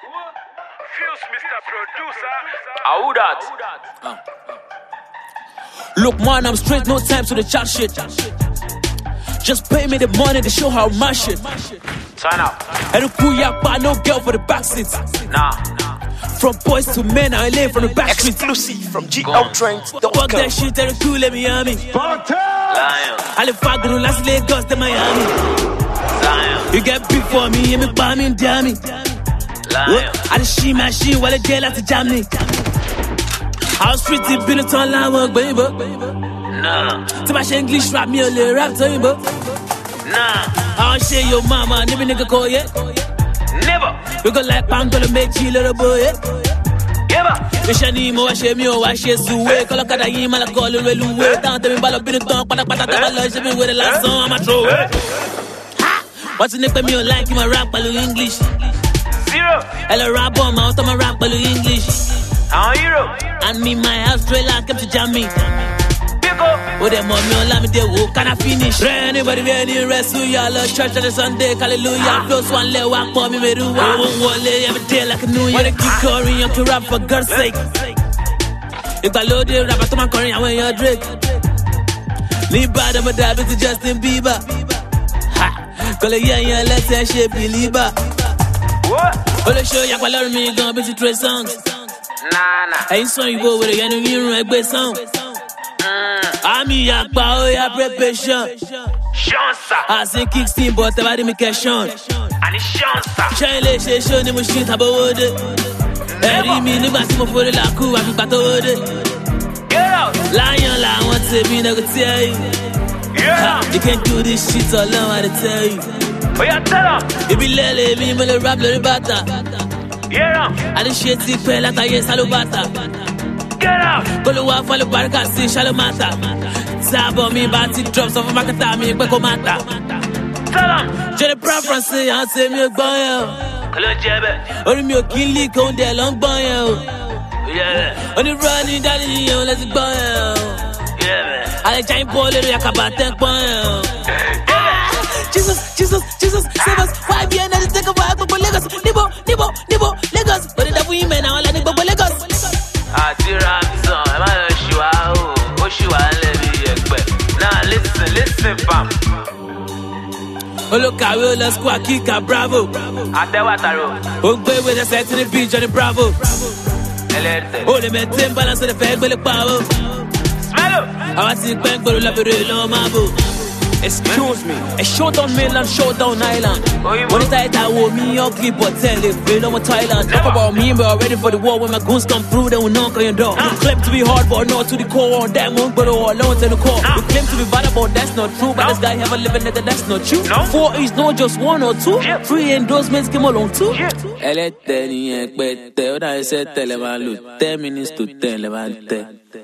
Fuse, Mr. Producer. How that? Look, man, I'm straight, no time to the chat shit. Just pay me the money to show how my shit. Turn up. And pull ya but no girl for the back seats. Nah. From boys to men, I live from the back streets. Exclusive from GLTrends.com. Fuck that shit, they're cool, let me army. I live far good, last Lagos to Miami. You get big for me, and me buy me and damn me. I just see my shit while I get out to Germany. I was free to be the ton line work, baby. Nah. To my English rap, me a little rap to you, but Nah. I'll share your mama, never nigga call yet. Never. We go like I'm gonna make you little boy, yeah. Never. We shall need more, share me, or I share Suwe. Call a cat, I am a call, Luwe. Down to me, ball up in the tongue, pata, lodge me with the last song, I'm a throw it. What's the name of me, like him, a rap, balu English. Zero. Hello, rap on my autumn, rap, balu English. I'm hero. And me, my house, straight like him to jam me. Pico. Oh, them on me, let me do, can I finish? Anybody, any rest, y'all, church on the Sunday, hallelujah. Close one, let walk for me, me do one, every day like a new year. Keep calling, you can rap for God's sake. If I load it, rap, I come calling, I want your Drake. Leave bad, I'm a dive to Justin Bieber. Ha! Call it, yeah, let's say shit, believer. What? Oh, let's show you, I love me, gonna be to Trey songs. Nah. I ain't saw you go with a enemy room, like best song. I'm here, oh, yeah, preparation. Shansa. I sing kick steam, but I'm about to make a shot. And it's Shansa. Shine let shit, show them shit about it. Every minute, I'm for the laku, I'm got to Get out. Lion, I want to be, I could tell you. Yeah. You can't do this shit alone, I tell you. Oh, yeah, tell them. You be lele, me, me, rap, little bata. Yeah. I just shit, sick, pay like I yes, salubata. Get out. Go to war for the barca, see, shallow matter. Sabo me, batty drops off of my katami, Beko Mata. Tell them. J'ai des preferences, I say me a boy. Hello, Jebbe. Only me a killie, con de long boy. Yeah. Only running down in you, let's go. Yeah. I like giant ball, little yakabatek boy. Jesus, Jesus, Jesus, save us. 5 years, let's take a vibe, but Lagos. Nibo, Lagos. But the women, I like Nibo, Lagos. Ramson, I'm a Now listen, fam. Oh, look, I will, let's go, kick a bravo. I tell what I wrote. Oh, baby, with a set to the beach on the bravo. Oh, they met 10 balance on the fag, but the power. Smell it. I see bank, but love it, no, my boo. Excuse me, a showdown mainland, showdown island. When it's tight, I will me ugly, but tell it, real on Thailand. Talk about me, but I'm ready for the war. When my goons come through, they will knock on your door. You claim to be hard, but not to the core. On that one, but all alone to the core. You claim to be valuable, that's not true. But this guy have a living nigga, that's not you. 4 is not just 1 or 2. 3 endorsements came along too. Elle est dernière, but tell that I said, tell him I look 10 minutes to tell him I